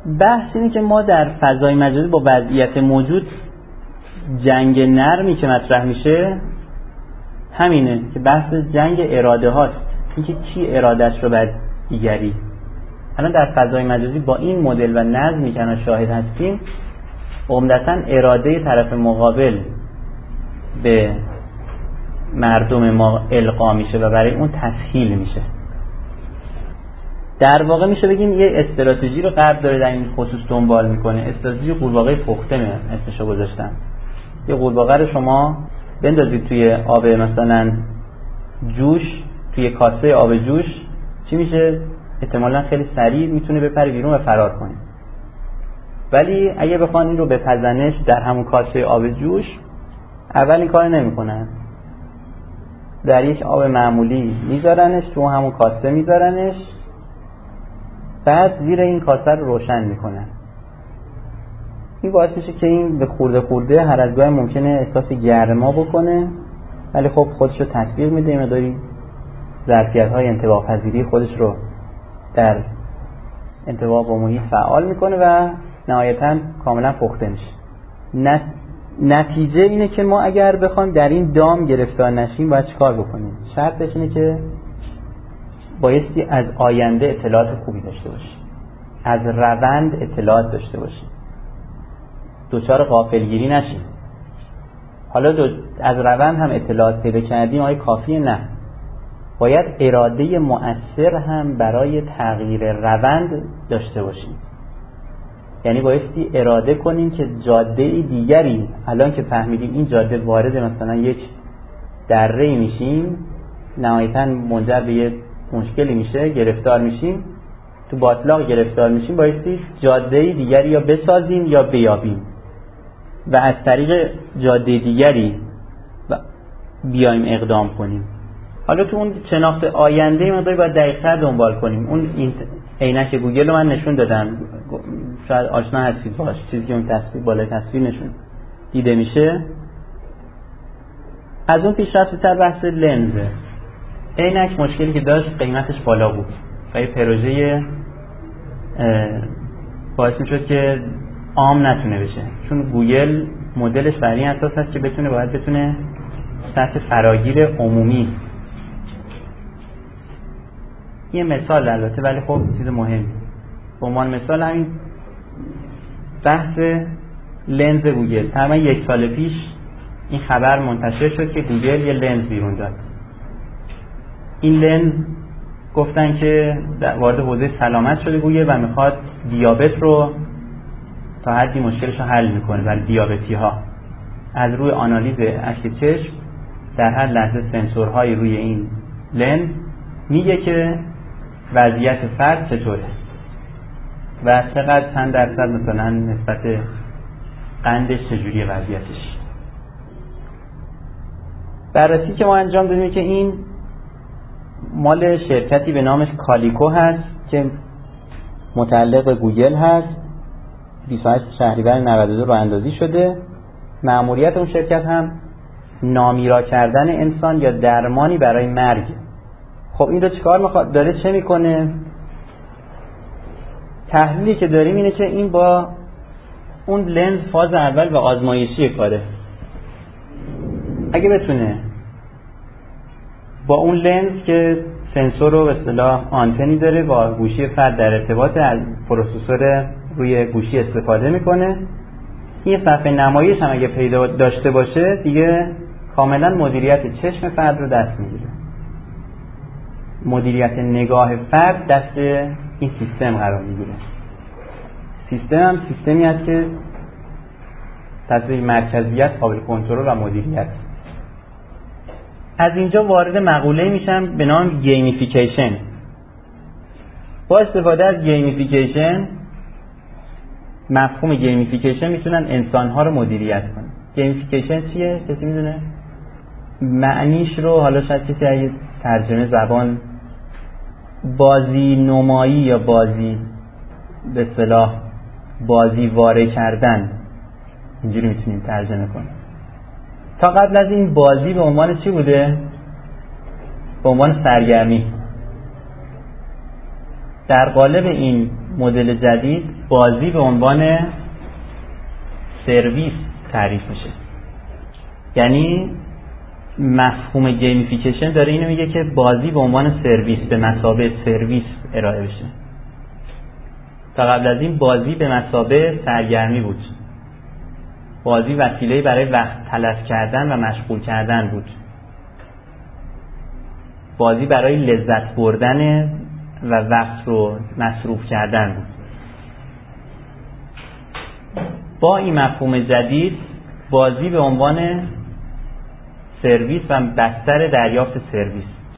بحث اینه که ما در فضای مجازی با وضعیت موجود جنگ نرمی که مطرح میشه همینه که بحث جنگ اراده هاست، اینکه کی ارادهش رو بر دیگری. الان در فضای مجازی با این مدل و نظمی که الان شاهد هستیم عمدتاً اراده طرف مقابل به مردم ما القا میشه و برای اون تسهیل میشه. در واقع میشه بگیم یه استراتژی رو غرب داره در این خصوص دنبال میکنه. استراتژی قورباغه پخته اسمشو گذاشتن. یه قورباغه رو شما بندازید توی آب مثلا جوش، توی کاسه آب جوش، چی میشه؟ احتمالاً خیلی سریع میتونه بپره بیرون و فرار کنه. ولی اگه بخوان این رو بپزنش در همون کاسه آب جوش، اول این کار نمیکنن. در یک آب معمولی میذارنش، تو همون کاسه میذارنش، بعد زیر این کاسه رو روشن میکنن. این باعث میشه که این به خورده خورده هر از گاهی ممکنه احساس گرما بکنه، ولی خب خودش رو تطبیق میده، مقداری ظرفیت‌های انطباق پذیری خودش رو در انطباق با محیط فعال میکنه و نهایتاً کاملا پخته میشه. نتیجه اینه که ما اگر بخوایم در این دام گرفتار نشیم باید چیکار بکنیم؟ شرطش اینه که بایستی از آینده اطلاعات خوبی داشته باشیم، از روند اطلاعات داشته باشیم، دوچار غافلگیری نشیم. حالا از روند هم اطلاعات پیدا کردیم، آیا کافیه؟ نه، باید اراده مؤثر هم برای تغییر روند داشته باشیم. یعنی بایستی اراده کنیم که جاده دیگری، الان که فهمیدیم این جاده وارد مثلا یک دره میشیم، نهایتاً منجر به یک مشکلی میشه، گرفتار میشیم، تو باطلاق گرفتار میشیم، بایستی جاده دیگری یا بسازیم یا بیابیم و از طریق جاده دیگری بیایم اقدام کنیم. حالا تو اون شناخت آینده مقداری باید دقیق‌تر دنبال کنیم. اون عینک گوگل رو من نشون دادم، شاید آشنا هستید باش، چیزی که اون تصویر بالای تصویر نشون دیده میشه. از اون پیشرفت‌تر بحث لنزه. عینک مشکلی که داشت قیمتش بالا بود و یه پروژه باعث میشد که عام نتونه بشه، چون گوگل مدلش بر این اساس هست که باید بتونه سطح فراگیر عمومی. یه مثال البته، ولی خب چیز مهمی. به عنوان مثال همین بحث لنز گوگل، تقریبا 1 سال پیش این خبر منتشر شد که گوگل یه لنز بیرون داد. این لنز گفتن که وارد حوزه سلامت شده گوگل و میخواد دیابت رو تا حدی مشکلش رو حل میکنه برای دیابتی ها. از روی آنالیز اشک چشم در هر لحظه سنسورهای روی این لنز میگه که وضعیت فرد چطوره و چقدر چند درصد مثلا نسبت قندش چجوریه وضعیتش. بررسی که ما انجام دادیم که این مال شرکتی به نامش کالیکو هست که متعلق به گوگل هست. 28 شهریور 92 راه اندازی شده. مأموریت اون شرکت هم نامیرا کردن انسان یا درمانی برای مرگ. خب این رو چیکار میخواد؟ داره چه میکنه؟ تحلیلی که داریم اینه که این با اون لنز فاز اول و آزمایشی کاره. اگه بتونه با اون لنز که سنسور رو به اصطلاح آنتنی داره با گوشی فرد در ارتباط، از پروسسور روی گوشی استفاده میکنه، این صفحه نمایش هم اگه پیدا داشته باشه دیگه کاملا مدیریت چشم فرد رو دست میگیره. مدیریت نگاه فرد دست این سیستم قرار میگیره. سیستم هم سیستمی است که تصویر مرکزیت، قابل کنترل و مدیریت. از اینجا وارد مقوله میشم به نام گیمیفیکیشن. با استفاده از گیمیفیکیشن، مفهوم گیمیفیکیشن، میتونن انسانها رو مدیریت کنن. گیمیفیکیشن چیه؟ کسی میدونه؟ معنیش رو حالا شاید کسی اگه ترجمه زبان بازی نمایی یا بازی به اصطلاح بازی واره کردن، اینجوری میتونیم ترجمه کنیم. تا قبل از این بازی به عنوان چی بوده؟ به عنوان سرگرمی. در قالب این مدل جدید بازی به عنوان سرویس تعریف میشه. یعنی مفهوم گیمفیکیشن داره اینو میگه که بازی به عنوان سرویس به مثابه سرویس ارائه بشه. تا قبل از این بازی به مثابه سرگرمی بود. بازی وسیله برای وقت تلف کردن و مشغول کردن بود. بازی برای لذت بردن و وقت رو مصروف کردن بود. با این مفهوم جدید بازی به عنوان سرویس و بستر دریافت سرویس